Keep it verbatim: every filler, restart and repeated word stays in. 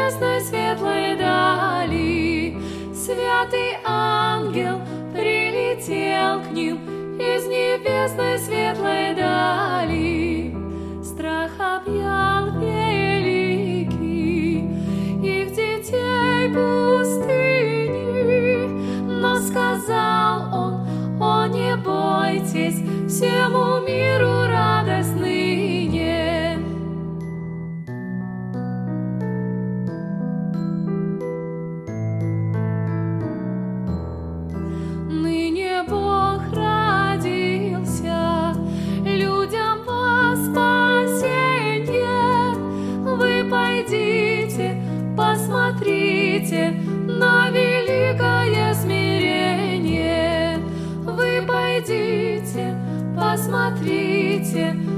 небесной светлой дали. Святый ангел прилетел к ним из небесной светлой дали. Страх объял великий их детей пустыни, но сказал он: о, не бойтесь, всему миру радость ныне. Ныне Бог родился людям во спасенье. Вы пойдите, посмотрите на великое смирение. Вы пойдите, посмотрите